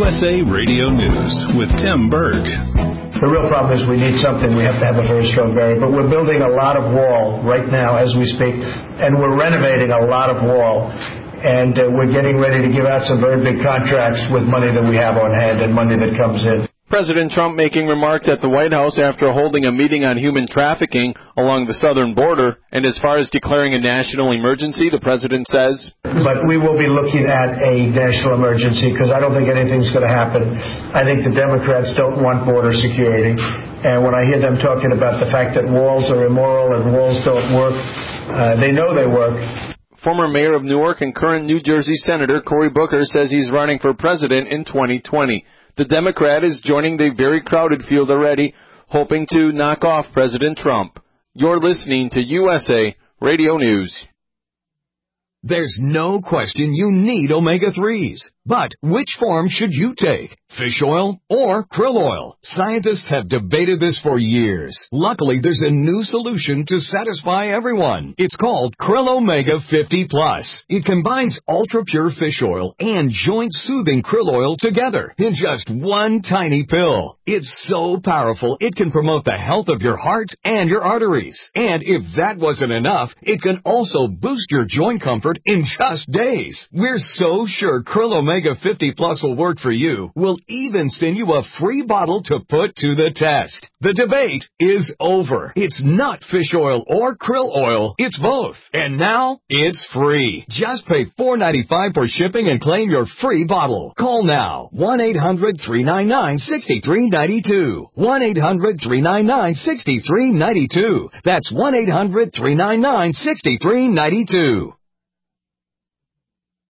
USA Radio News with Tim Berg. The real problem is we need something. We have to have a very strong barrier. But we're building a lot of wall right now as we speak, and we're renovating a lot of wall. And we're getting ready to give out some very big contracts with money that we have on hand and money that comes in. President Trump making remarks at the White House after holding a meeting on human trafficking along the southern border. And as far as declaring a national emergency, the president says, but we will be looking at a national emergency because I don't think anything's going to happen. I think the Democrats don't want border security. And when I hear them talking about the fact that walls are immoral and walls don't work, they know they work. Former mayor of Newark and current New Jersey Senator Cory Booker says he's running for president in 2020. The Democrat is joining the very crowded field already, hoping to knock off President Trump. You're listening to USA Radio News. There's no question you need omega-3s. But which form should you take? Fish oil or krill oil? Scientists have debated this for years. Luckily, there's a new solution to satisfy everyone. It's called Krill Omega 50 Plus. It combines ultra-pure fish oil and joint-soothing krill oil together in just one tiny pill. It's so powerful, it can promote the health of your heart and your arteries. And if that wasn't enough, it can also boost your joint comfort in just days. We're so sure Krill Omega 50 Plus will work for you. We'll even send you a free bottle to put to the test. The debate is over. It's not fish oil or krill oil. It's both. And now, it's free. Just pay $4.95 for shipping and claim your free bottle. Call now. 1-800-399-6392. 1-800-399-6392. That's 1-800-399-6392.